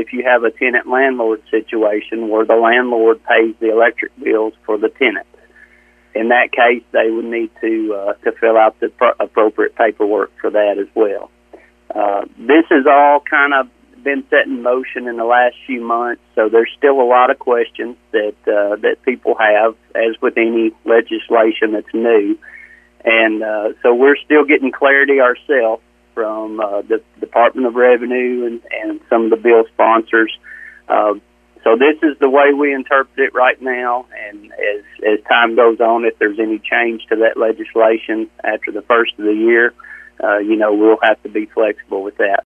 if you have a tenant-landlord situation where the landlord pays the electric bills for the tenant. In that case, they would need to fill out the appropriate paperwork for that as well. This has all kind of been set in motion in the last few months, so there's still a lot of questions that people have, as with any legislation that's new. And so we're still getting clarity ourselves from the Department of Revenue and some of the bill sponsors. So this is the way we interpret it right now, and as time goes on, if there's any change to that legislation after the first of the year, we'll have to be flexible with that.